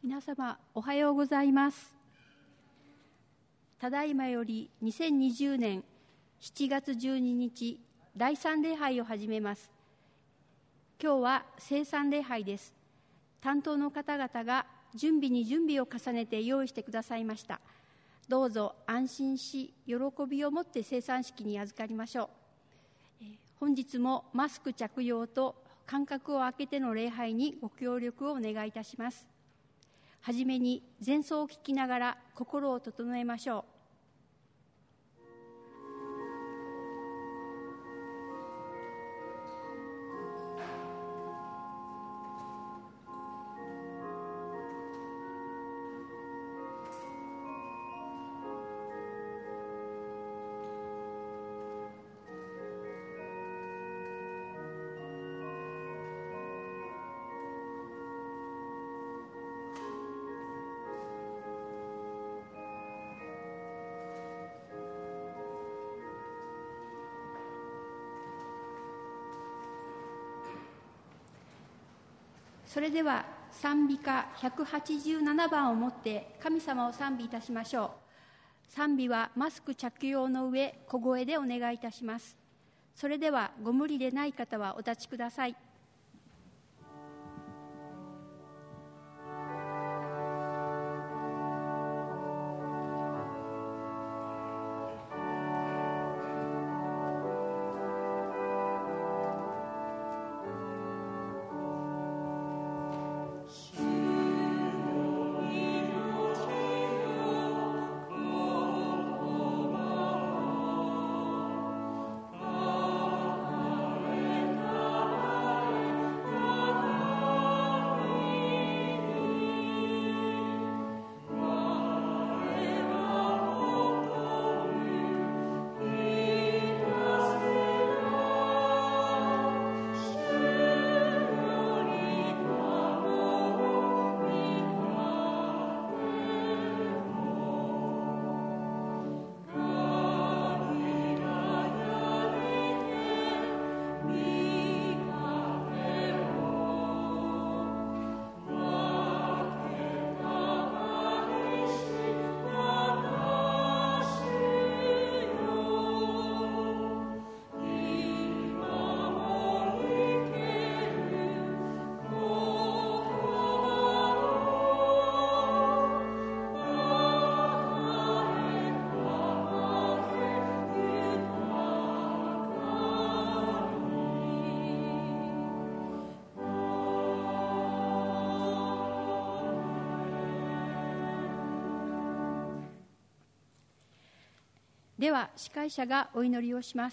皆様おはようございます。ただいまより2020年7月12日第3礼拝を始めます。今日は聖餐礼拝です。担当の方々が準備に準備を重ねて用意してくださいました。どうぞ安心し喜びを持って聖餐式に預かりましょう。本日もマスク着用と間隔を空けての礼拝にご協力をお願いいたします。はじめに前奏を聴きながら心を整えましょう。それでは賛美歌187番をもって神様を賛美いたしましょう。賛美はマスク着用の上小声でお願いいたします。それではご無理でない方はお立ちください。では司会者がお祈りをします。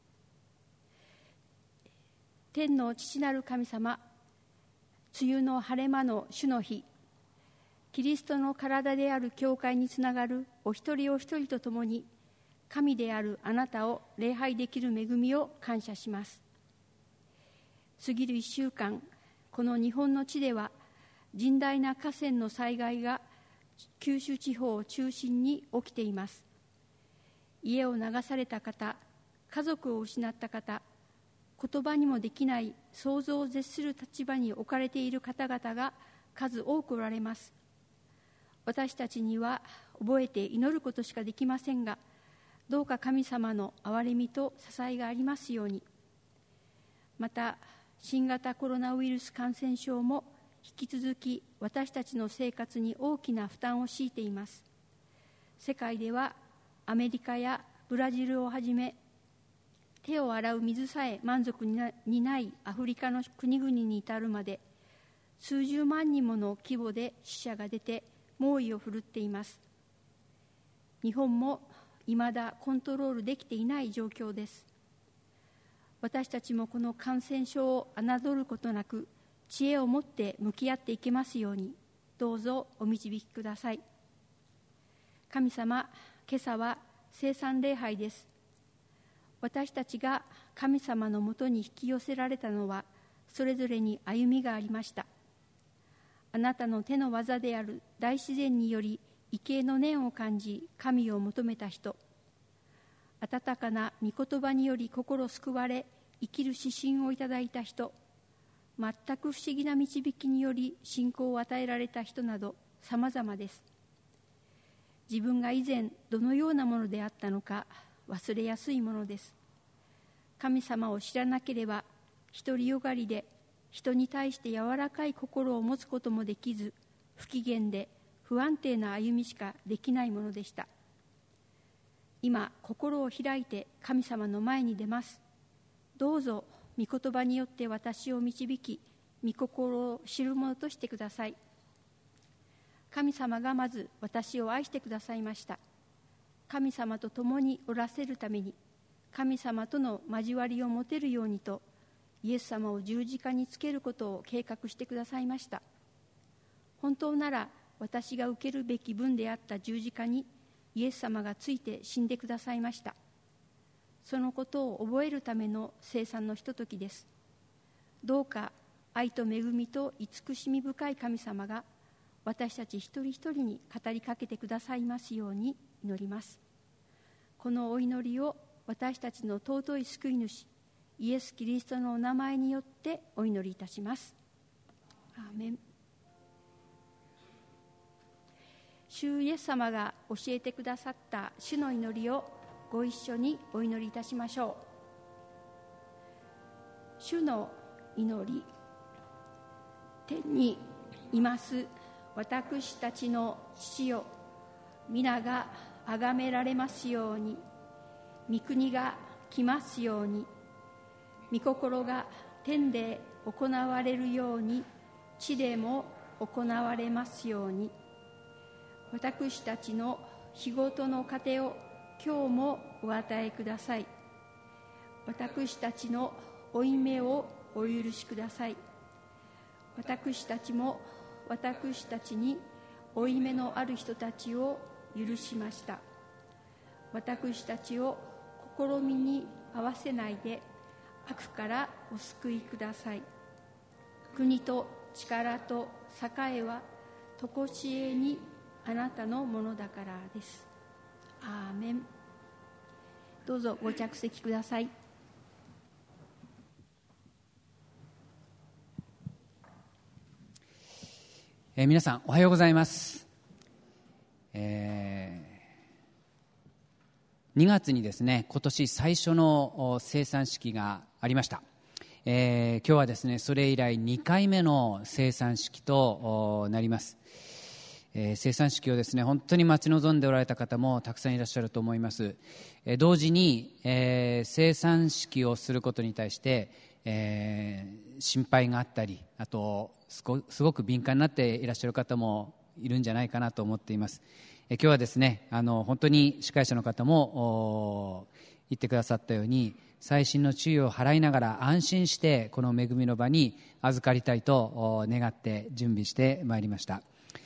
天の父なる神様、梅雨の晴れ間の主の日、キリストの体である教会につながるお一人お一人とともに神であるあなたを礼拝できる恵みを感謝します。過ぎる1週間、この日本の地では甚大な河川の災害が九州地方を中心に起きています。家を流された方、家族を失った方、言葉にもできない想像を絶する立場に置かれている方々が数多くおられます。私たちには覚えて祈ることしかできませんが、どうか神様の憐れみと支えがありますように。また、新型コロナウイルス感染症も引き続き私たちの生活に大きな負担を強いています。世界ではアメリカやブラジルをはじめ、手を洗う水さえ満足にないアフリカの国々に至るまで、数十万人もの規模で死者が出て猛威を振るっています。日本もいまだコントロールできていない状況です。私たちもこの感染症を侮ることなく、知恵を持って向き合っていけますように、どうぞお導きください。神様、今朝は聖餐礼拝です。私たちが神様のもとに引き寄せられたのは、それぞれに歩みがありました。あなたの手の技である大自然により畏敬の念を感じ神を求めた人、温かな御言葉により心救われ生きる指針をいただいた人、 全く不思議な導きにより信仰を与えられた人など様々です。自分が以前どのようなものであったのか忘れやすいものです。神様を知らなければ独りよがりで人に対して柔らかい心を持つこともできず、不機嫌で不安定な歩みしかできないものでした。今心を開いて神様の前に出ます。どうぞ御言葉によって私を導き、御心を知るものとしてください。神様がまず私を愛してくださいました。神様と共におらせるために、神様との交わりを持てるようにと、イエス様を十字架につけることを計画してくださいました。本当なら私が受けるべき分であった十字架にイエス様がついて死んでくださいました。そのことを覚えるための聖餐のひとときです。どうか愛と恵みと慈しみ深い神様が私たち一人一人に語りかけてくださいますように祈ります。このお祈りを私たちの尊い救い主イエス・キリストのお名前によってお祈りいたします。アーメン。主イエス様が教えてくださった主の祈りをご一緒にお祈りいたしましょう。主の祈り。天にいます私たちの父よ、皆が崇められますように、御国が来ますように、御心が天で行われるように地でも行われますように。私たちの日ごとの糧を今日もお与えください。私たちの負い目をお許しください。私たちも私たちに負い目のある人たちを許しました。私たちを試みに合わせないで悪からお救いください。国と力と栄はとこしえにあなたのものだからです。アーメン。どうぞご着席ください。 皆さんおはようございます。2月にですね、今年最初の聖餐式がありました。今日はですね、それ以来2回目の聖餐式となります。聖餐式をですね、本当に待ち望んでおられた方もたくさんいらっしゃると思います。同時に、聖餐式をすることに対して、心配があったり、あとすごく敏感になっていらっしゃる方もいるんじゃないかなと思っています。今日はですね、本当に司会者の方も言ってくださったように、細心の注意を払いながら安心してこの恵みの場に預かりたいと願って準備してまいりました。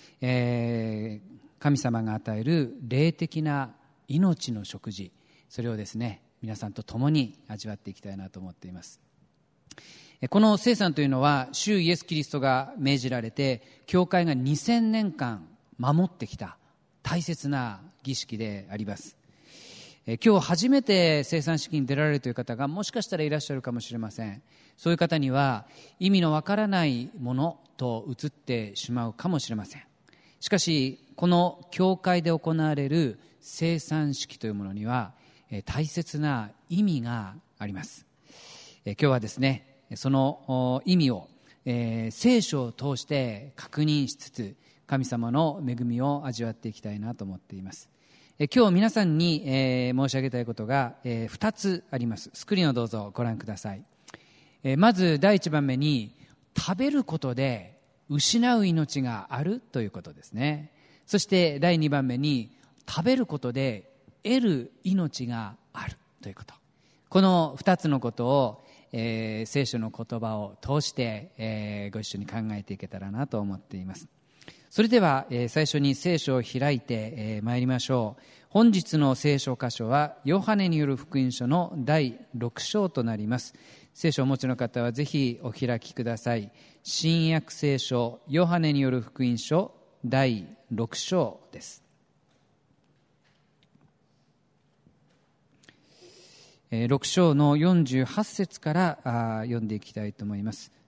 神様が与える霊的な命の食事、それをですね、皆さんと共に味わっていきたいなと思っています。この聖餐というのは主イエス・キリストが命じられて教会が2000年間守ってきた大切な儀式であります。今日初めて聖餐式に出られるという方がもしかしたらいらっしゃるかもしれません。そういう方には意味のわからないものと映ってしまうかもしれません。しかしこの教会で行われる聖餐式というものには大切な意味があります。今日はですね、その意味を聖書を通して確認しつつ神様の恵みを味わっていきたいなと思っています。今日皆さんに申し上げたいことが2つあります。スクリーンをどうぞご覧ください。まず第1番目に、食べることで失う命があるということですね。そして第2番目に、食べることで得る命があるということ。この2つのことを聖書の言葉を通して、ご一緒に考えていけたらなと思っています。それでは、最初に聖書を開いてまいりましょう。本日の聖書箇所はヨハネによる福音書の第6章となります。聖書をお持ちの方はぜひお開きください。新約聖書ヨハネによる福音書第6章です。6章の48節から読んでいきたいと思います。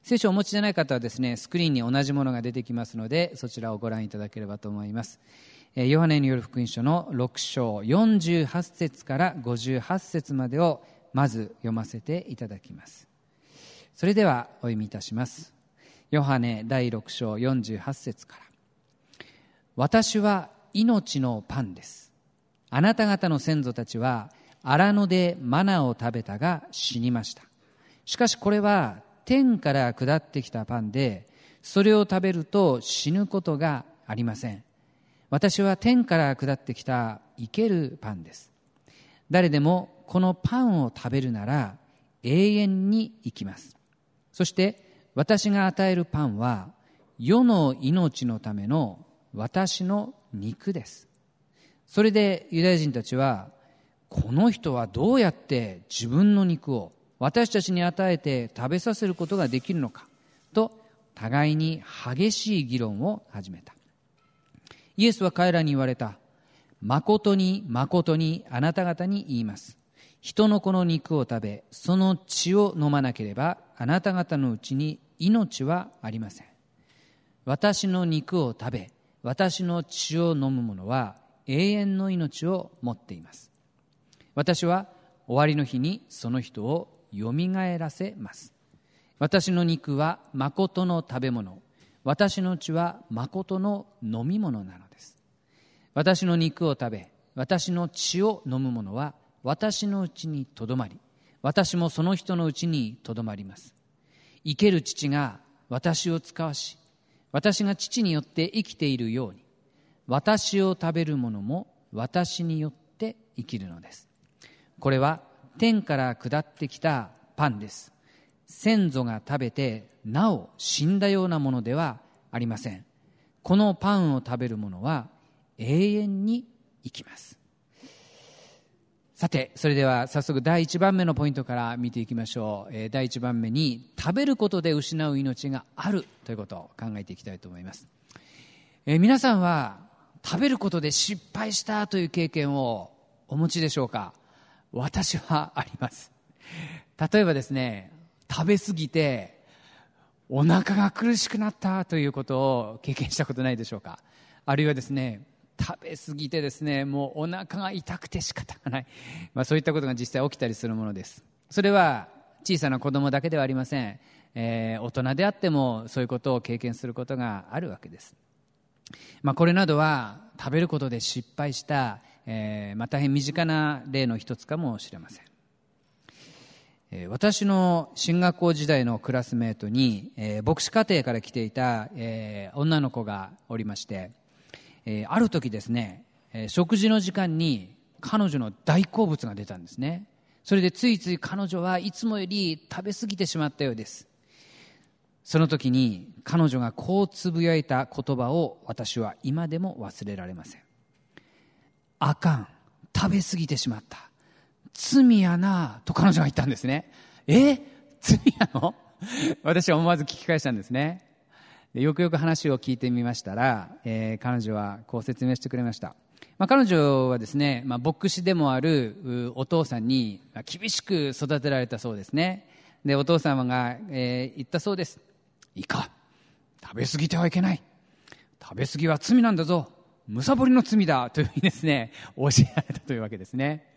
聖書をお持ちでない方はですね、スクリーンに同じものが出てきますので、そちらをご覧いただければと思います。ヨハネによる福音書の6章48節から58節までをまず読ませていただきます。それではお読みいたします。ヨハネ第6章48節から。私は命のパンです。あなた方の先祖たちは荒野でマナを食べたが死にました。しかしこれは天から下ってきたパンで、それを食べると死ぬことがありません。私は天から下ってきた生けるパンです。誰でもこのパンを食べるなら永遠に生きます。そして私が与えるパンは世の命のための私の肉です。それでユダヤ人たちは、この人はどうやって自分の肉を私たちに与えて食べさせることができるのかと互いに激しい議論を始めた。イエスは彼らに言われた。誠に誠にあなた方に言います。人の子の肉を食べ、その血を飲まなければあなた方のうちに命はありません。私の肉を食べ、私の血を飲む者は永遠の命を持っています。私は終わりの日にその人をよみがえらせます。私の肉は誠の食べ物、私の血は誠の飲み物なのです。私の肉を食べ、私の血を飲む者は私のうちにとどまり、私もその人のうちにとどまります。生ける父が私を使わし、私が父によって生きているように、私を食べる者も私によって生きるのです。これは天から下ってきたパンです。先祖が食べてなお死んだようなものではありません。このパンを食べる者は永遠に生きます。さて、それでは早速第1番目のポイントから見ていきましょう。第1番目に、食べることで失う命があるということを考えていきたいと思います。皆さんは食べることで失敗したという経験をお持ちでしょうか？私はあります。例えばですね、食べ過ぎてお腹が苦しくなったということを経験したことないでしょうか？あるいはですね、食べ過ぎてですね、もうお腹が痛くて仕方がない、そういったことが実際起きたりするものです。それは小さな子供だけではありません。大人であってもそういうことを経験することがあるわけです。これなどは食べることで失敗した、大変身近な例の一つかもしれません。私の進学校時代のクラスメートに、牧師課程から来ていた、女の子がおりまして、ある時ですね、食事の時間に彼女の大好物が出たんですね。それでついつい彼女はいつもより食べ過ぎてしまったようです。その時に彼女がこうつぶやいた言葉を私は今でも忘れられません。あかん、食べ過ぎてしまった、罪やなと彼女が言ったんですね。罪やの？私は思わず聞き返したんですね。よくよく話を聞いてみましたら、彼女はこう説明してくれました。彼女はですね、牧師でもあるお父さんに厳しく育てられたそうですね。で、お父様が、言ったそうです。いいか、食べ過ぎてはいけない、食べ過ぎは罪なんだぞ、むさぼりの罪だというふうにですね、教えられたというわけですね。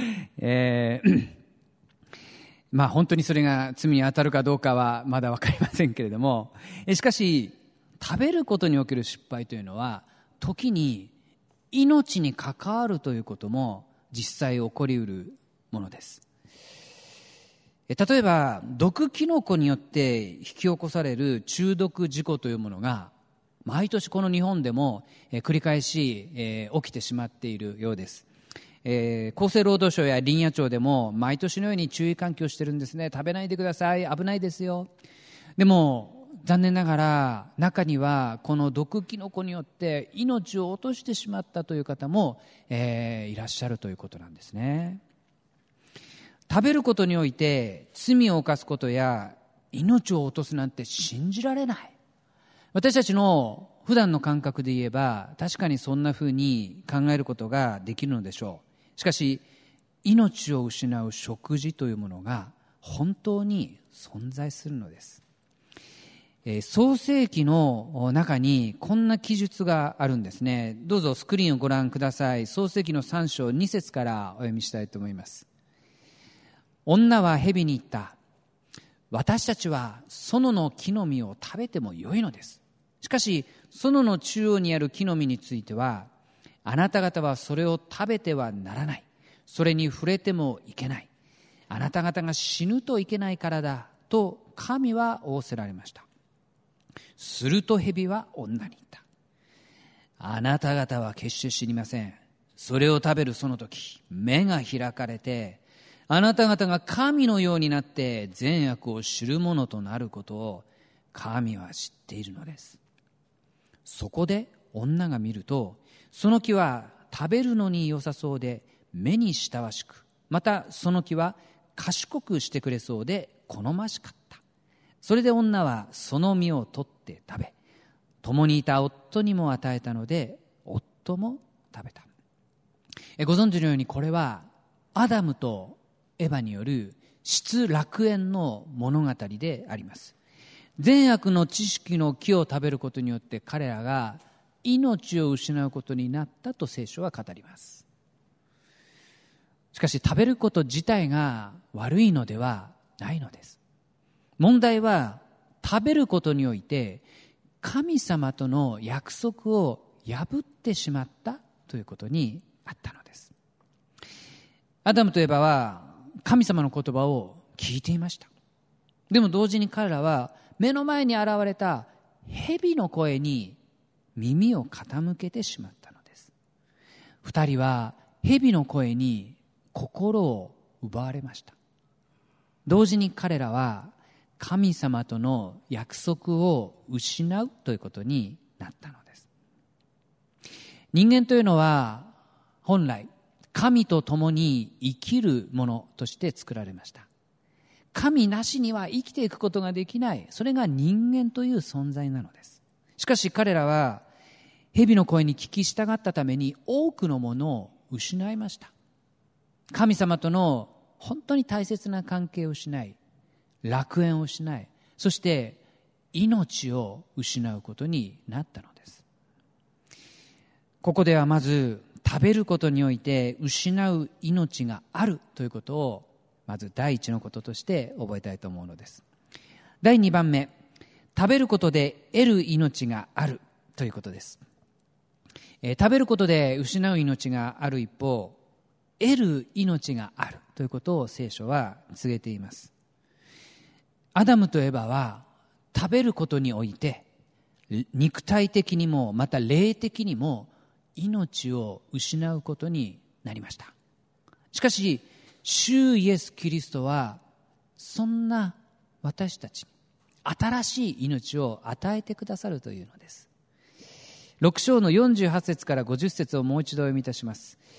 本当にそれが罪に当たるかどうかはまだ分かりませんけれども、しかし食べることにおける失敗というのは時に命に関わるということも実際起こりうるものです。例えば毒キノコによって引き起こされる中毒事故というものが毎年この日本でも繰り返し起きてしまっているようです。厚生労働省や林野庁でも毎年のように注意喚起をしてるんですね。食べないでください、危ないですよ。でも残念ながら中にはこの毒キノコによって命を落としてしまったという方も、いらっしゃるということなんですね。食べることにおいて罪を犯すことや命を落とすなんて信じられない。私たちの普段の感覚で言えば確かにそんなふうに考えることができるのでしょう。しかし命を失う食事というものが本当に存在するのです。 創世記の中にこんな記述があるんですね。どうぞスクリーンをご覧ください。創世記の3章2節からお読みしたいと思います。女は蛇に言った。私たちは園の木の実を食べてもよいのです。しかし園の中央にある木の実については、あなた方はそれを食べてはならない。それに触れてもいけない。あなた方が死ぬといけないからだと神は仰せられました。すると蛇は女に言った。あなた方は決して知りません。それを食べるその時、目が開かれて、あなた方が神のようになって善悪を知るものとなることを神は知っているのです。そこで女が見ると、その木は食べるのに良さそうで目に親しく、またその木は賢くしてくれそうで好ましかった。それで女はその実を取って食べ、共にいた夫にも与えたので、夫も食べた。ご存知のように、これはアダムとエバによる失楽園の物語であります。善悪の知識の木を食べることによって彼らが命を失うことになったと聖書は語ります。しかし食べること自体が悪いのではないのです。問題は食べることにおいて神様との約束を破ってしまったということにあったのです。アダムとエバは神様の言葉を聞いていました。でも同時に彼らは目の前に現れた蛇の声に耳を傾けてしまったのです。二人は蛇の声に心を奪われました。同時に彼らは神様との約束を失うということになったのです。人間というのは本来神と共に生きるものとして作られました。神なしには生きていくことができない、それが人間という存在なのです。しかし彼らは蛇の声に聞き従ったために多くのものを失いました。神様との本当に大切な関係を失い、楽園を失い、そして命を失うことになったのです。ここではまず食べることにおいて失う命があるということをまず第一のこととして覚えたいと思うのです。第2番目、食べることで得る命があるということです。食べることで失う命がある一方、得る命があるということを聖書は告げています。アダムとエバは食べることにおいて肉体的にもまた霊的にも命を失うことになりました。しかし主イエスキリストはそんな私たちに新しい命を与えてくださるというのです。6章の48節から50節をもう一度読みいたします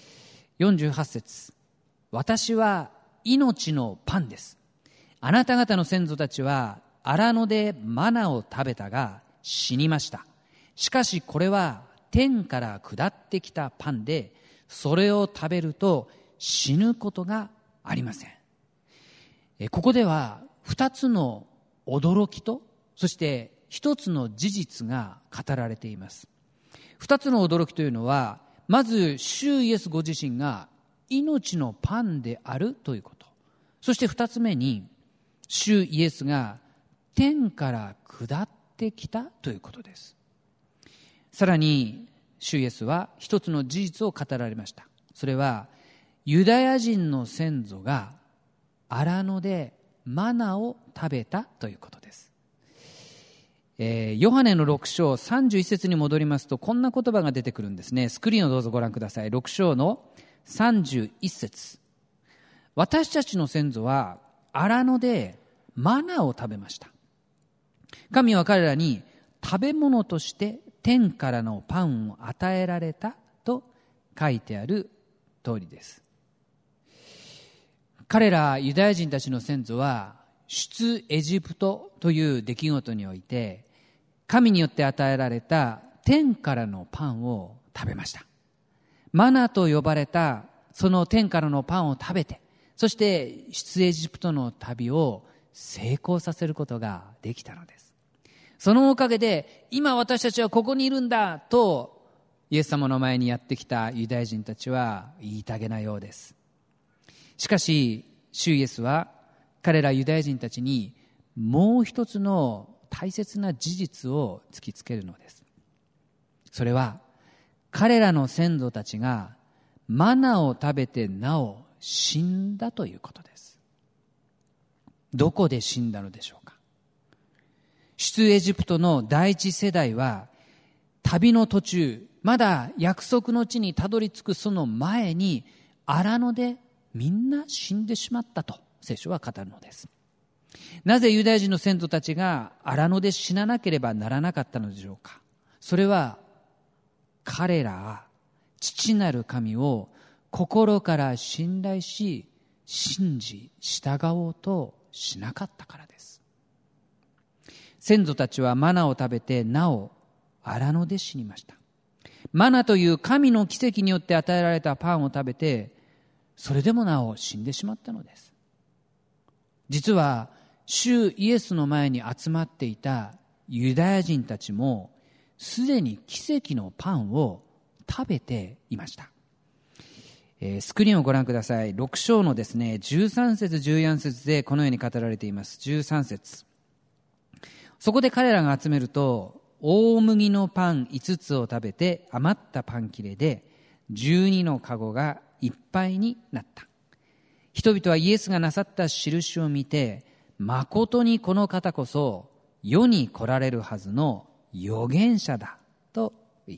。48節、私は命のパンです。あなた方の先祖たちは荒野でマナを食べたが死にました。しかしこれは天から下ってきたパンで、それを食べると死ぬことがありません。ここでは2つの驚きと、そして1つの事実が語られています。2つの驚きというのは、まず主イエスご自身が命のパンであるということ、そして2つ目に主イエスが天から下ってきたということです。さらに主イエスは一つの事実を語られました。それはユダヤ人の先祖が荒野でマナを食べたということです。ヨハネの6章31節に戻りますと、こんな言葉が出てくるんですね。スクリーンをどうぞご覧ください。6章の31節、私たちの先祖は荒野でマナを食べました。神は彼らに食べ物として天からのパンを与えられたと書いてある通りです。彼らユダヤ人たちの先祖は出エジプトという出来事において神によって与えられた天からのパンを食べました。マナと呼ばれたその天からのパンを食べて、そして出エジプトの旅を成功させることができたのです。 そのおかげで今私たちはここにいるんだとイエス様の前にやってきたユダヤ人たちは言いたげなようです。しかし主イエスは彼らユダヤ人たちにもう一つの大切な事実を突きつけるのです。それは彼らの先祖たちがマナを食べてなお死んだということです。どこで死んだのでしょうか。出エジプトの第一世代は旅の途中、まだ約束の地にたどり着くその前に荒野でみんな死んでしまったと聖書は語るのです。なぜユダヤ人の先祖たちが荒野で死ななければならなかったのでしょうか。それは彼らは父なる神を心から信頼し信じ従おうとしなかったからです。先祖たちはマナを食べてなお荒野で死にました。マナという神の奇跡によって与えられたパンを食べてそれでもなお死んでしまったのです。実は主イエスの前に集まっていたユダヤ人たちもすでに奇跡のパンを食べていました。スクリーンをご覧ください。6章のですね、13節14節でこのように語られています。13節。そこで彼らが集めると大麦のパン5つを食べて余ったパン切れで12のカゴがいっぱいになった。人々はイエスがなさった印を見て、誠にこの方こそ世に来られるはずの預言者だと言った。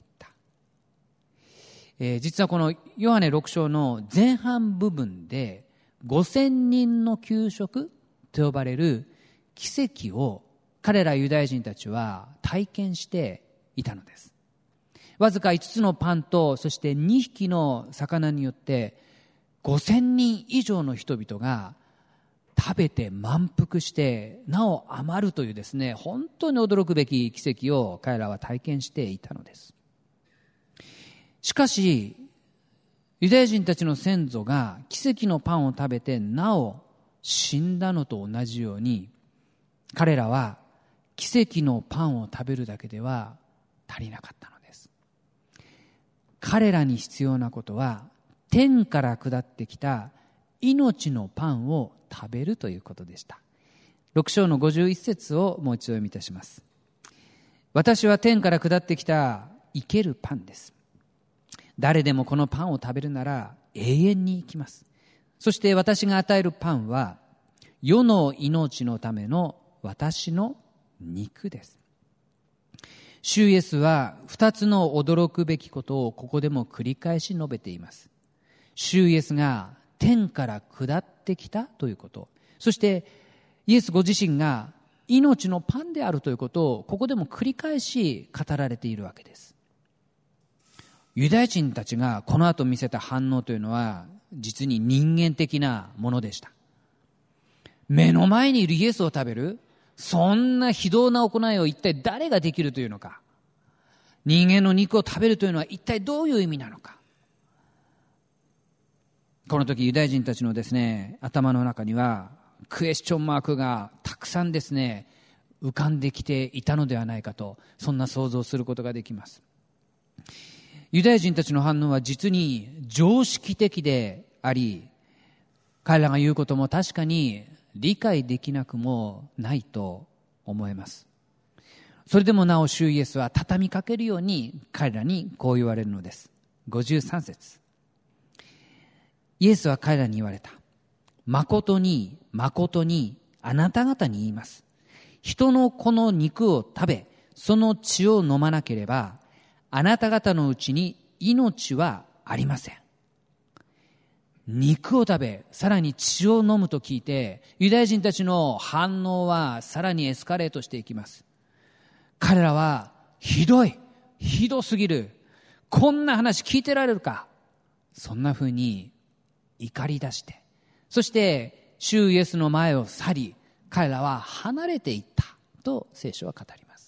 実はこのヨハネ6章の前半部分で5000人の給食と呼ばれる奇跡を彼らユダヤ人たちは体験していたのです。わずか5つのパンとそして2匹の魚によって5000人以上の人々が食べて満腹してなお余るというですね、本当に驚くべき奇跡を彼らは体験していたのです。しかしユダヤ人たちの先祖が奇跡のパンを食べてなお死んだのと同じように、彼らは奇跡のパンを食べるだけでは足りなかったのです。彼らに必要なことは天から下ってきた命のパンを食べるということでした。6章の51節をもう一度読みいたします。私は天から下ってきた生けるパンです。誰でもこのパンを食べるなら永遠に生きます。そして私が与えるパンは世の命のための私の肉です。主イエスは2つの驚くべきことをここでも繰り返し述べています。主イエスが天から下ってきたということ、そしてイエスご自身が命のパンであるということをここでも繰り返し語られているわけです。ユダヤ人たちがこの後見せた反応というのは実に人間的なものでした。目の前にいるイエスを食べる、そんな非道な行いを一体誰ができるというのか、人間の肉を食べるというのは一体どういう意味なのか。この時ユダヤ人たちのですね、頭の中にはクエスチョンマークがたくさんですね浮かんできていたのではないかと、そんな想像することができます。ユダヤ人たちの反応は実に常識的であり、彼らが言うことも確かに理解できなくもないと思えます。それでもなお主イエスは畳みかけるように彼らにこう言われるのです。53節。イエスは彼らに言われた。誠に誠にあなた方に言います。人の子の肉を食べその血を飲まなければあなた方のうちに命はありません。肉を食べさらに血を飲むと聞いてユダヤ人たちの反応はさらにエスカレートしていきます。彼らはひどすぎる、こんな話聞いてられるか、そんな風に怒り出して、そして主イエスの前を去り彼らは離れていったと聖書は語ります。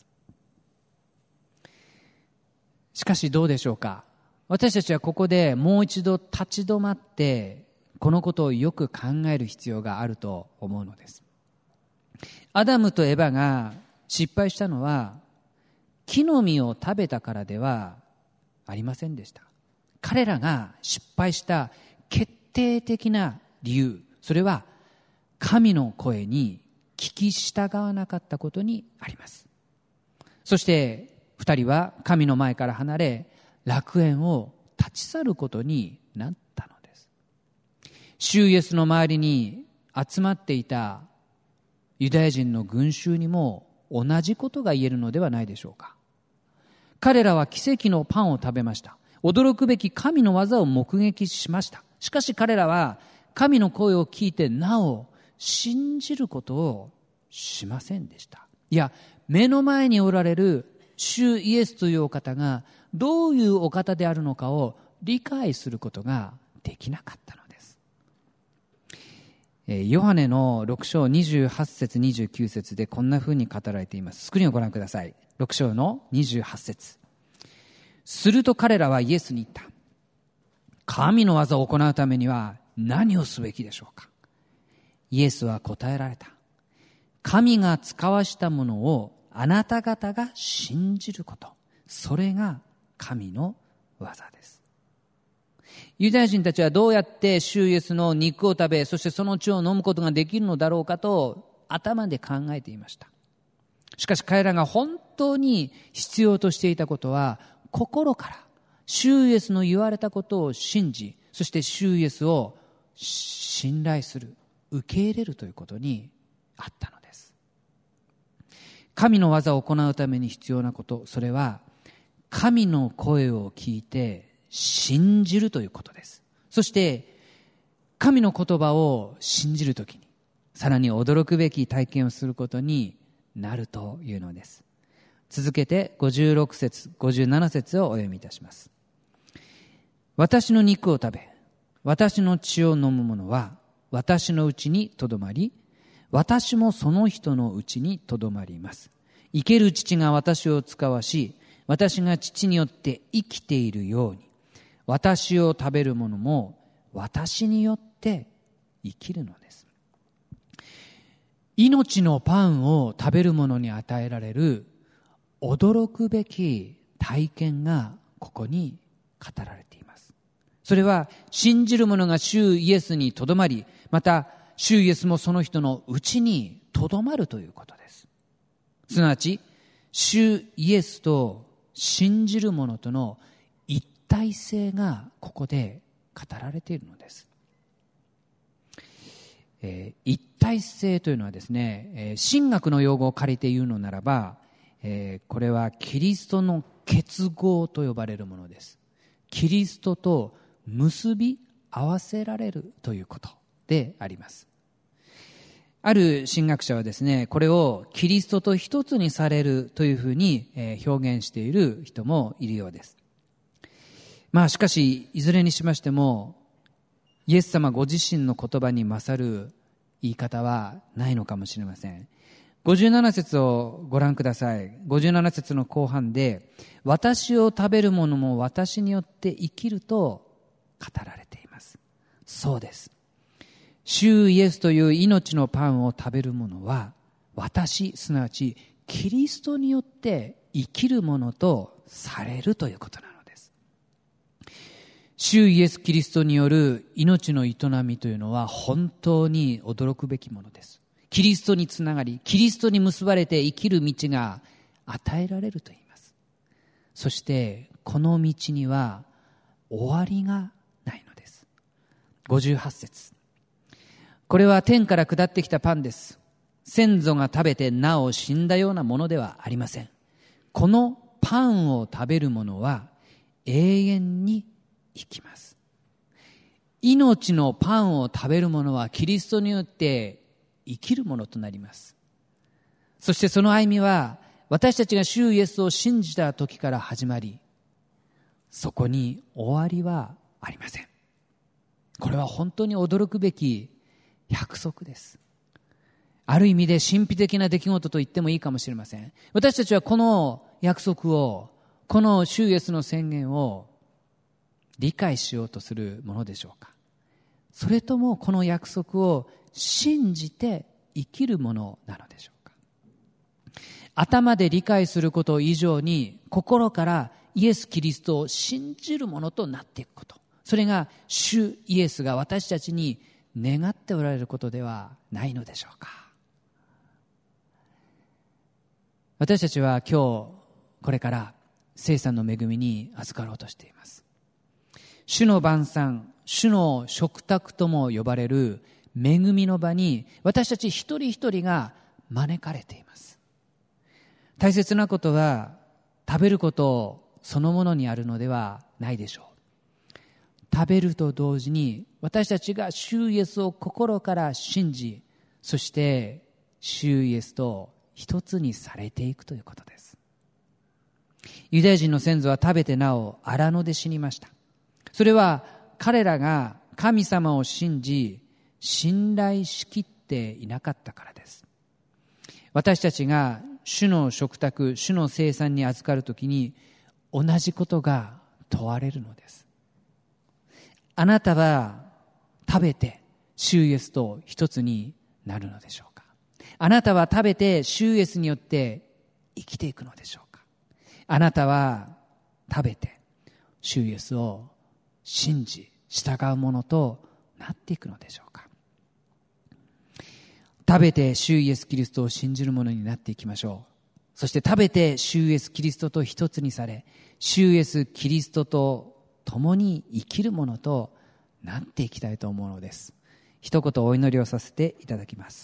しかしどうでしょうか。私たちはここでもう一度立ち止まってこのことをよく考える必要があると思うのです。アダムとエバが失敗したのは木の実を食べたからではありませんでした。彼らが失敗した決定的な理由、それは神の声に聞き従わなかったことにあります。そして二人は神の前から離れ、楽園を立ち去ることになったのです。主イエスの周りに集まっていたユダヤ人の群衆にも同じことが言えるのではないでしょうか。彼らは奇跡のパンを食べました。驚くべき神の技を目撃しました。しかし彼らは神の声を聞いてなお信じることをしませんでした。いや、目の前におられる主イエスというお方がどういうお方であるのかを理解することができなかったのです。ヨハネの6章28節29節でこんなふうに語られています。スクリーンをご覧ください。6章の28節。すると彼らはイエスに言った。神の技を行うためには何をすべきでしょうか。イエスは答えられた。神が使わしたものをあなた方が信じること、それが神の技です。ユダヤ人たちはどうやって主イエスの肉を食べ、そしてその血を飲むことができるのだろうかと頭で考えていました。しかし彼らが本当に必要としていたことは、心から主イエスの言われたことを信じ、そして主イエスを信頼する、受け入れるということにあったのです。神の技を行うために必要なこと、それは神の声を聞いて信じるということです。そして神の言葉を信じるときにさらに驚くべき体験をすることになるというのです。続けて56節57節をお読みいたします。私の肉を食べ私の血を飲む者は私のうちにとどまり、私もその人のうちにとどまります。生ける父が私を使わし、私が父によって生きているように、私を食べる者も私によって生きるのです。命のパンを食べる者に与えられる驚くべき体験がここに語られています。それは信じる者が主イエスにとどまり、また主イエスもその人のうちにとどまるということです。すなわち主イエスと信じる者との一体性がここで語られているのです。一体性というのはですね、神学の用語を借りて言うのならば、これはキリストの結合と呼ばれるものです。キリストと結び合わせられるということであります。ある神学者はですね、これをキリストと一つにされるというふうに表現している人もいるようです。しかしいずれにしましてもイエス様ご自身の言葉に勝る言い方はないのかもしれません。57節をご覧ください。57節の後半で、私を食べる者も私によって生きると語られています。そうです。主イエスという命のパンを食べる者は、私、すなわちキリストによって生きるものとされるということなのです。主イエスキリストによる命の営みというのは本当に驚くべきものです。キリストにつながり、キリストに結ばれて生きる道が与えられると言います。そしてこの道には終わりがないのです。58節。これは天から下ってきたパンです。先祖が食べてなお死んだようなものではありません。このパンを食べる者は永遠に生きます。命のパンを食べる者はキリストによって生きるものとなります。そしてその歩みは私たちが主イエスを信じた時から始まり、そこに終わりはありません。これは本当に驚くべき約束です。ある意味で神秘的な出来事と言ってもいいかもしれません。私たちはこの約束を、この主イエスの宣言を理解しようとするものでしょうか。それともこの約束を信じて生きるものなのでしょうか。 頭で理解すること以上に心からイエス・キリストを信じるものとなっていくこと、それが主イエスが私たちに願っておられることではないのでしょうか。私たちは今日これから聖餐の恵みに預かろうとしています。主の晩餐、主の食卓とも呼ばれる恵みの場に私たち一人一人が招かれています。大切なことは食べることそのものにあるのではないでしょう。食べると同時に私たちが主イエスを心から信じ、そして主イエスと一つにされていくということです。ユダヤ人の先祖は食べてなお荒野で死にました。それは彼らが神様を信じ信頼しきっていなかったからです。私たちが主の食卓、主の聖餐に預かるときに同じことが問われるのです。あなたは食べて主イエスと一つになるのでしょうか。あなたは食べて主イエスによって生きていくのでしょうか。あなたは食べて主イエスを信じ従うものとなっていくのでしょうか。食べて主イエスキリストを信じるものになっていきましょう。そして食べて主イエスキリストと一つにされ、主イエスキリストと共に生きるものとなっていきたいと思うのです。一言お祈りをさせていただきます。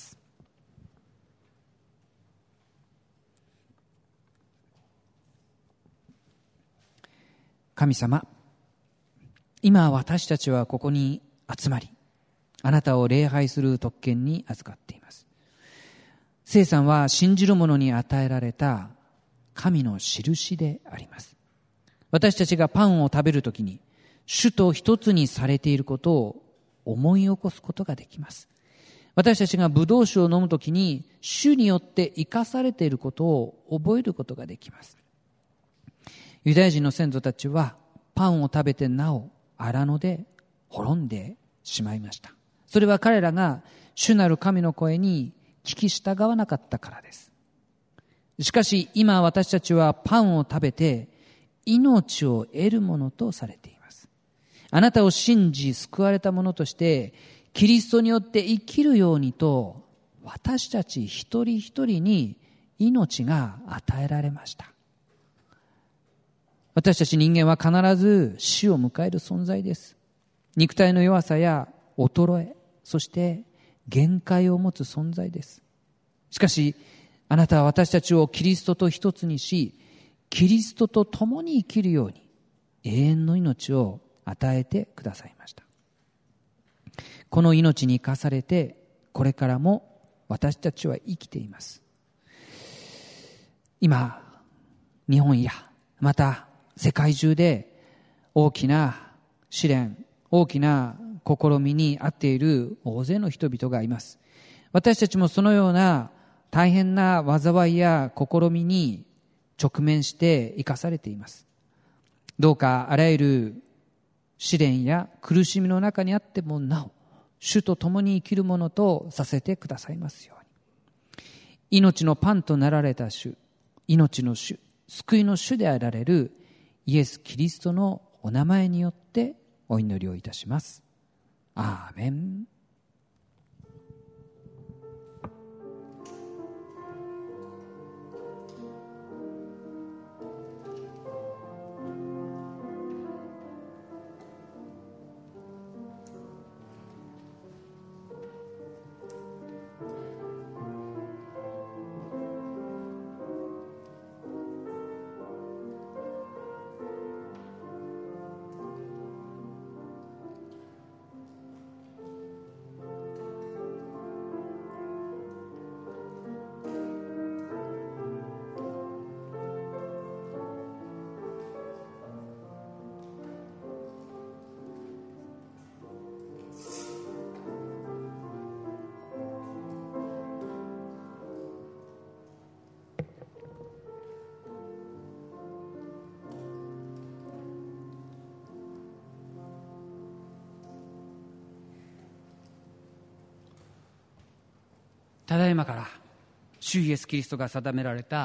神様、今私たちはここに集まり、あなたを礼拝する特権に預かっています。聖餐は信じる者に与えられた神の印であります。私たちがパンを食べるときに主と一つにされていることを思い起こすことができます。私たちがブドウ酒を飲むときに主によって生かされていることを覚えることができます。ユダヤ人の先祖たちはパンを食べてなお荒野で滅んでしまいました。それは彼らが主なる神の声に聞き従わなかったからです。しかし今私たちはパンを食べて命を得るものとされています。あなたを信じ救われたものとしてキリストによって生きるようにと私たち一人一人に命が与えられました。私たち人間は必ず死を迎える存在です。肉体の弱さや衰え、そして限界を持つ存在です。しかしあなたは私たちをキリストと一つにし、キリストと共に生きるように永遠の命を与えてくださいました。この命に生かされてこれからも私たちは生きています。今日本やまた世界中で大きな試練、大きな試みにあっている大勢の人々がいます。私たちもそのような大変な災いや試みに直面して生かされています。どうかあらゆる試練や苦しみの中にあってもなお主と共に生きるものとさせてくださいますように。命のパンとなられた主、命の主、救いの主であられるイエス・キリストのお名前によってお祈りをいたします。アーメン。ただいまから主イエスキリストが定められた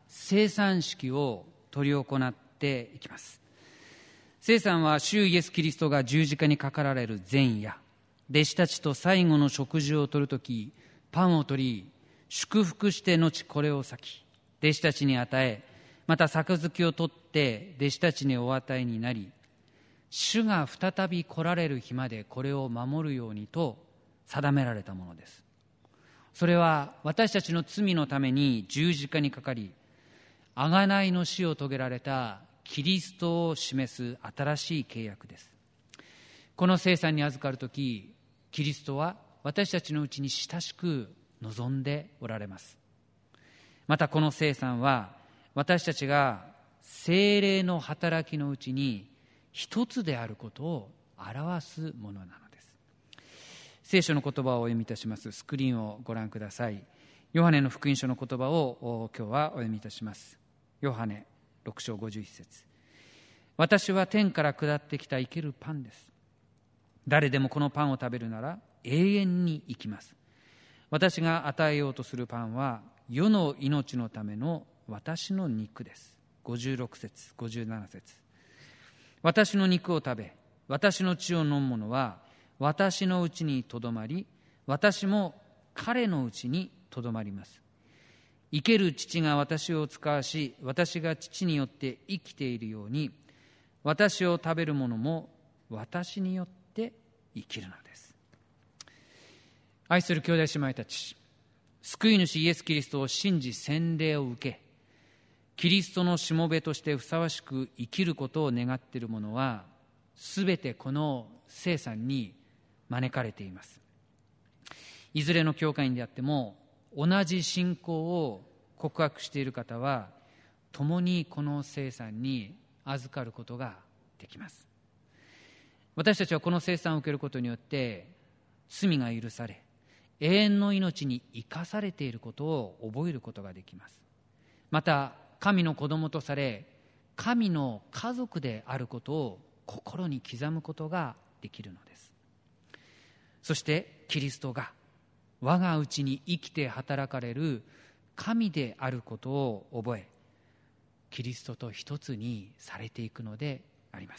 聖餐式を執り行っていきます。聖餐は主イエス・キリストが十字架にかかられる前夜、弟子たちと最後の食事をとるとき、パンを取り祝福して後これを裂き弟子たちに与え、また杯を取って弟子たちにお与えになり、主が再び来られる日までこれを守るようにと定められたものです。それは私たちの罪のために十字架にかかり、贖いの死を遂げられたキリストを示す新しい契約です。この聖餐に預かるとき、キリストは私たちのうちに親しく望んでおられます。またこの聖餐は私たちが聖霊の働きのうちに一つであることを表すものなのです。聖書の言葉をお読みいたします。スクリーンをご覧ください。ヨハネの福音書の言葉を今日はお読みいたします。ヨハネ6章51節。私は天から下ってきた生けるパンです。誰でもこのパンを食べるなら永遠に生きます。私が与えようとするパンは世の命のための私の肉です。56節57節。私の肉を食べ私の血を飲む者は私のうちにとどまり、私も彼のうちにとどまります。生ける父が私を使わし、私が父によって生きているように、私を食べる者も私によって生きるのです。愛する兄弟姉妹たち、救い主イエス・キリストを信じ洗礼を受け、キリストのしもべとしてふさわしく生きることを願っている者は、すべてこの聖餐に招かれています。いずれの教会員であっても、同じ信仰を告白している方は、共にこの聖餐に預かることができます。私たちはこの聖餐を受けることによって罪が許され、永遠の命に生かされていることを覚えることができます。また神の子供とされ、神の家族であることを心に刻むことができるのです。そしてキリストが我がうちに生きて働かれる神であることを覚え、キリストと一つにされていくのであります。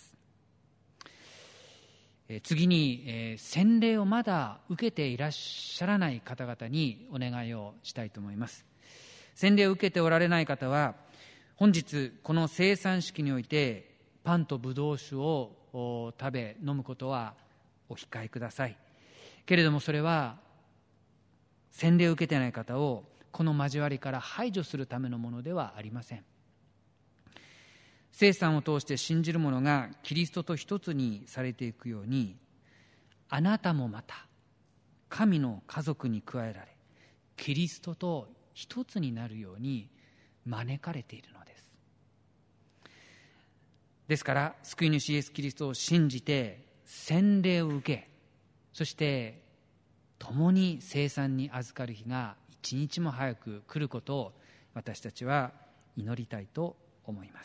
次に、洗礼をまだ受けていらっしゃらない方々にお願いをしたいと思います。洗礼を受けておられない方は、本日この聖餐式においてパンとブドウ酒を食べ飲むことはお控えください。けれどもそれは洗礼を受けていない方をこの交わりから排除するためのものではありません。聖餐を通して信じる者がキリストと一つにされていくように、あなたもまた神の家族に加えられ、キリストと一つになるように招かれているのです。ですから救い主イエス・キリストを信じて洗礼を受け、そして共に聖餐に預かる日が一日も早く来ることを私たちは祈りたいと思います。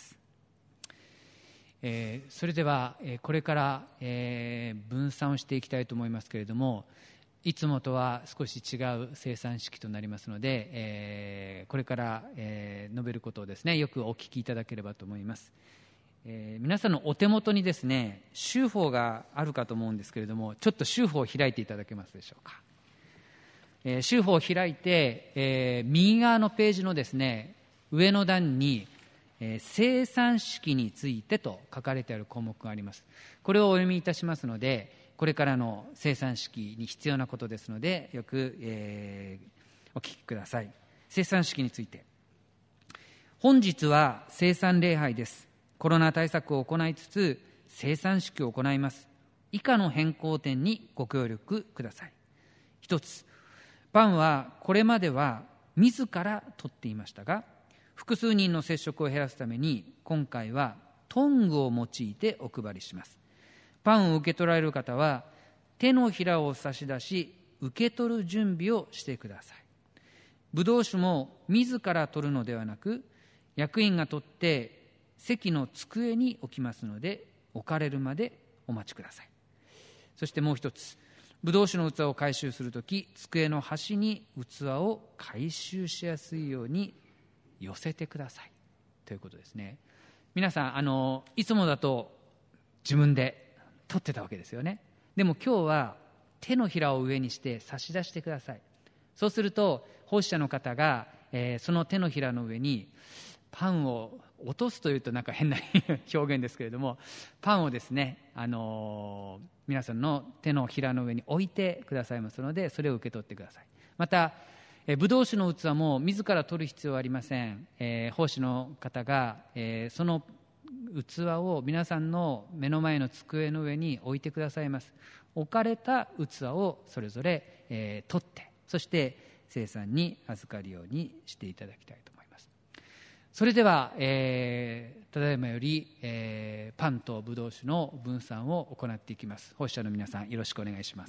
それではこれから分散をしていきたいと思いますけれども、いつもとは少し違う聖餐式となりますので、これから述べることをですね、よくお聞きいただければと思います。皆さんのお手元にですね、修法があるかと思うんですけれども、ちょっと修法を開いていただけますでしょうか。修法を開いて、右側のページのですね、上の段に聖餐式についてと書かれてある項目があります。これをお読みいたしますので、これからの聖餐式に必要なことですので、よく、お聞きください。聖餐式について。本日は聖餐礼拝です。コロナ対策を行いつつ聖餐式を行います。以下の変更点にご協力ください。一つ、パンはこれまでは自ら取っていましたが、複数人の接触を減らすために今回はトングを用いてお配りします。パンを受け取られる方は手のひらを差し出し受け取る準備をしてください。ブドウ酒も自ら取るのではなく、役員が取って席の机に置きますので、置かれるまでお待ちください。そしてもう一つ、ブドウ酒の器を回収するとき、机の端に器を回収しやすいように寄せてくださいということですね。皆さんいつもだと自分で取ってたわけですよね。でも今日は手のひらを上にして差し出してください。そうすると奉仕者の方が、その手のひらの上にパンを落とすというとなんか変な表現ですけれども、パンをですね、皆さんの手のひらの上に置いてくださいますので、それを受け取ってください。またブドウ酒の器も自ら取る必要はありません。奉仕の方が、その器を皆さんの目の前の机の上に置いてくださいます。置かれた器をそれぞれ、取って、そして聖餐に預かるようにしていただきたいと思います。それでは、ただいまより、パンとブドウ酒の分散を行っていきます。奉仕者の皆さん、よろしくお願いします。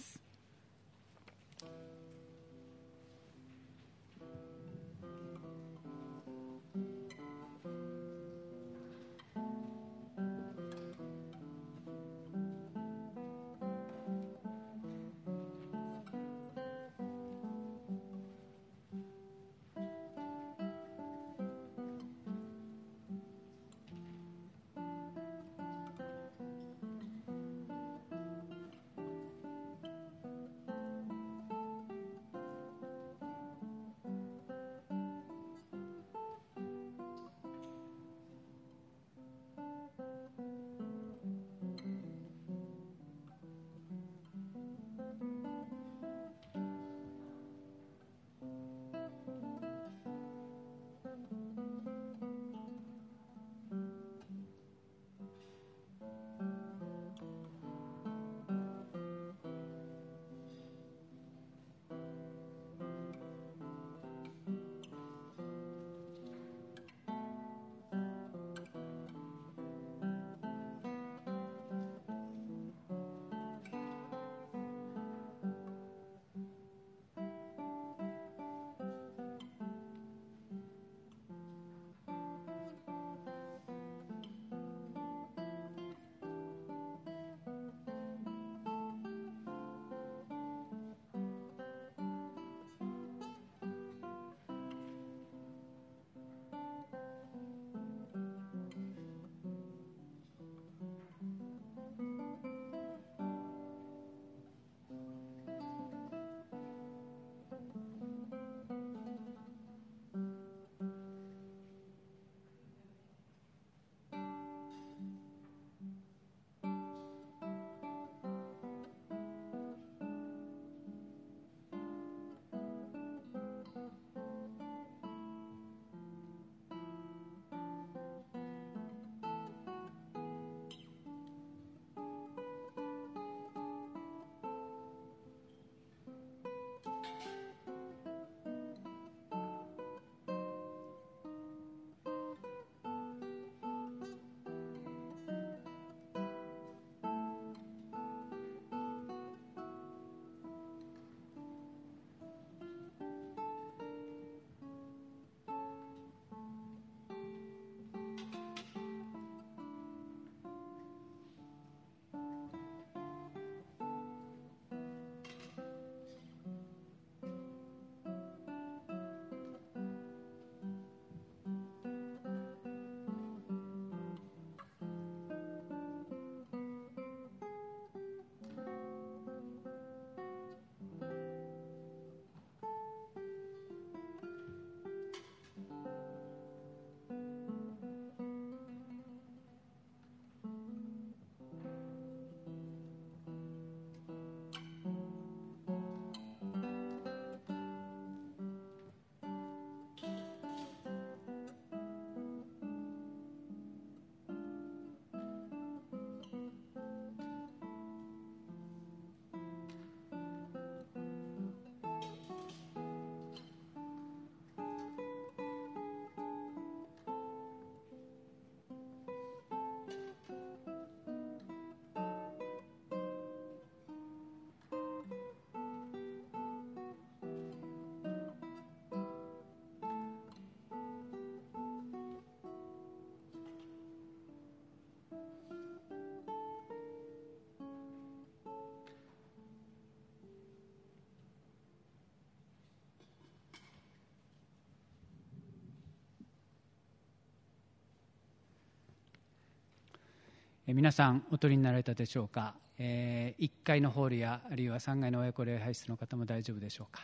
皆さんお取りになられたでしょうか。1階のホールやあるいは3階の親子礼拝室の方も大丈夫でしょうか。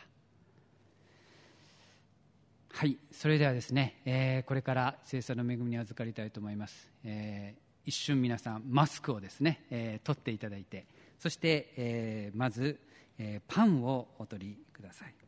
はい、それではですね、これから聖書の恵みに預かりたいと思います。一瞬皆さんマスクをですね、取っていただいて、そして、まず、パンをお取りください。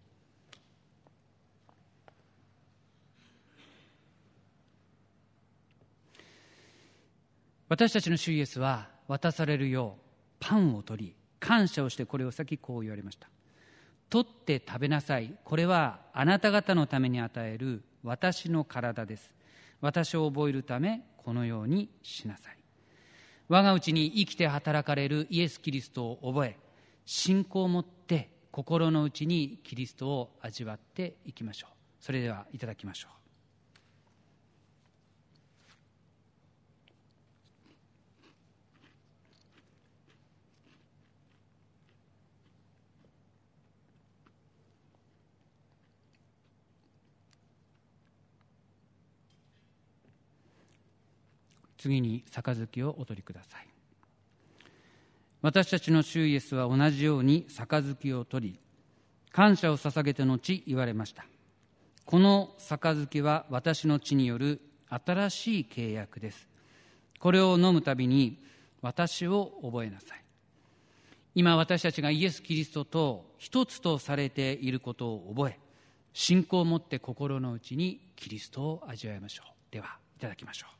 私たちの主イエスは渡されるようパンを取り、感謝をしてこれを先こう言われました。取って食べなさい。これはあなた方のために与える私の体です。私を覚えるためこのようにしなさい。我がうちに生きて働かれるイエス・キリストを覚え、信仰を持って心の内にキリストを味わっていきましょう。それではいただきましょう。次に杯をお取りください。私たちの主イエスは同じように杯を取り、感謝を捧げて後言われました。この杯は私の血による新しい契約です。これを飲むたびに私を覚えなさい。今私たちがイエス・キリストと一つとされていることを覚え、信仰を持って心の内にキリストを味わいましょう。ではいただきましょう。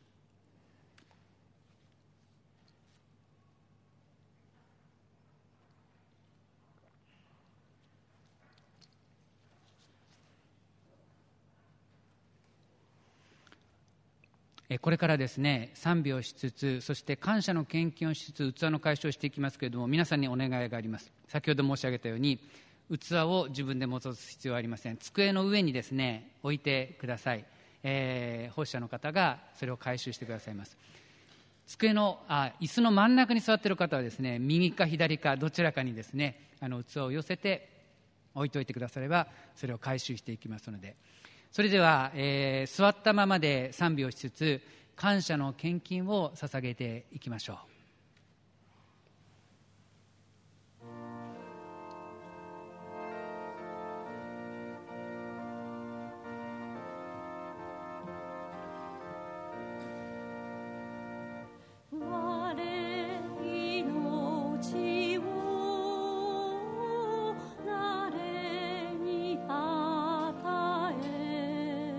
これからですね、賛美をしつつ、そして感謝の献金をしつつ器の解消をしていきますけれども、皆さんにお願いがあります。先ほど申し上げたように器を自分で持つ必要はありません。机の上にですね置いてください。奉仕者の方がそれを回収してくださいます。椅子の真ん中に座っている方はですね、右か左かどちらかにですね器を寄せて置いておいてくだされば、それを回収していきますので。それでは、座ったままで賛美をしつつ感謝の献金を捧げていきましょう。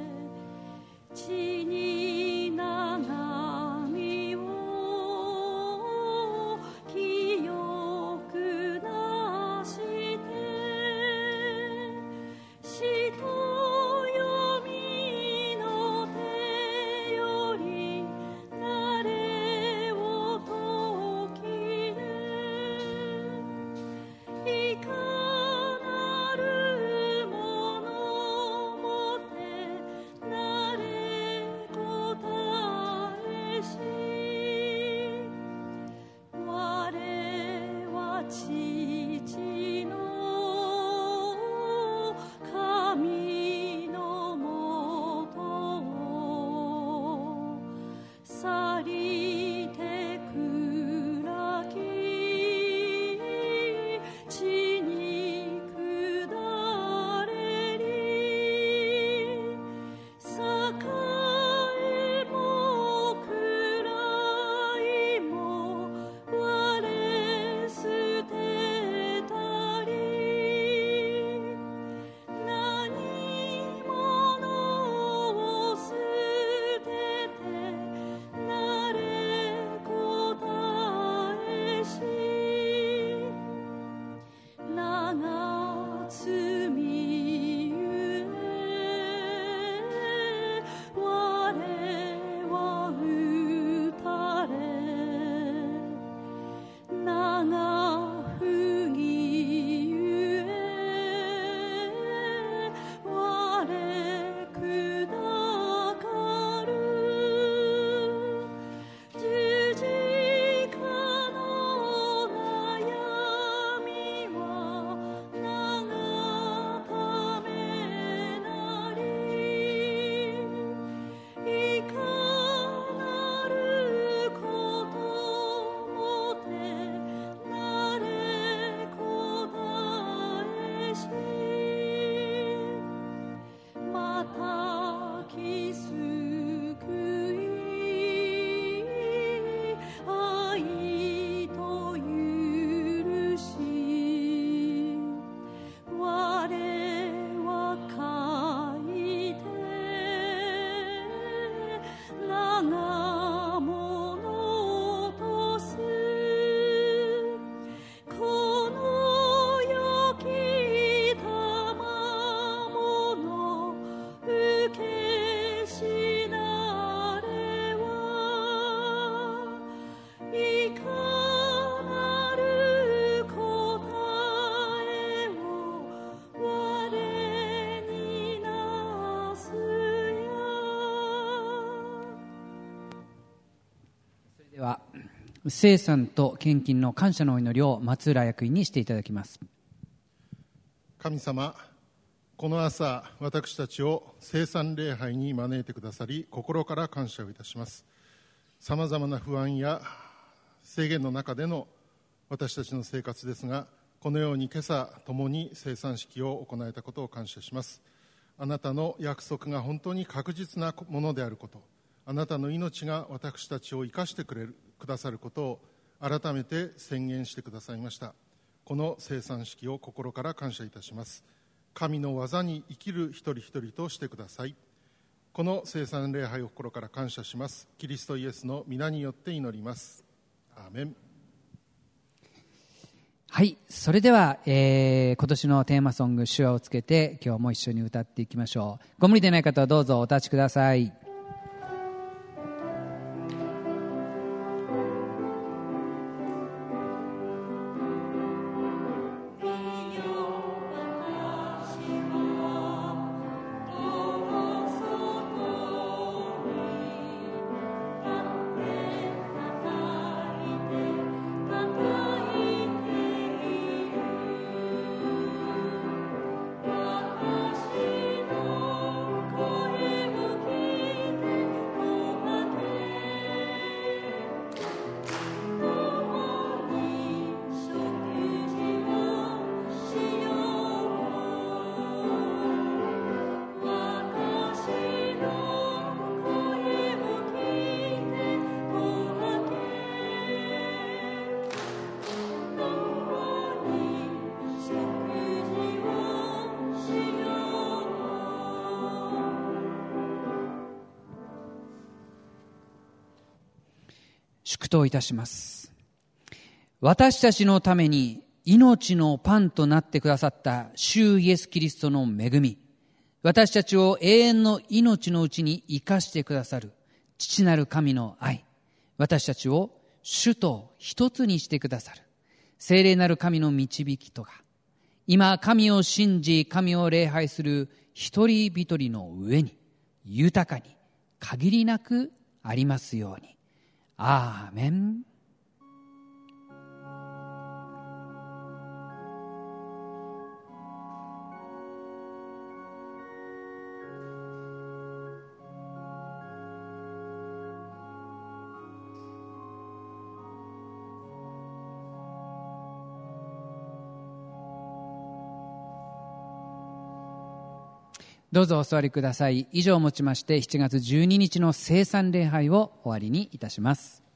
地に長みを聖餐と献金の感謝のお祈りを松浦役員にしていただきます。 神様、この朝私たちを聖餐礼拝に招いてくださり、心から感謝をいたします。さまざまな不安や制限の中での私たちの生活ですが、このように今朝共に聖餐式を行えたことを感謝します。あなたの約束が本当に確実なものであること、あなたの命が私たちを生かしてくださることを改めて宣言してくださいました。この聖餐式を心から感謝いたします。神の技に生きる一人一人としてください。この聖餐礼拝を心から感謝します。キリストイエスの皆によって祈ります。アーメン。 はい、それでは、今年のテーマソング手話をつけて今日も一緒に歌っていきましょう。ご無理でない方はどうぞお立ちください。祝祷いたします。私たちのために命のパンとなってくださった主イエスキリストの恵み、私たちを永遠の命のうちに生かしてくださる父なる神の愛、私たちを主と一つにしてくださる聖霊なる神の導きとが、今神を信じ神を礼拝する一人一人の上に豊かに限りなくありますように。アーメン。どうぞお座りください。以上をもちまして7月12日の聖餐礼拝を終わりにいたします。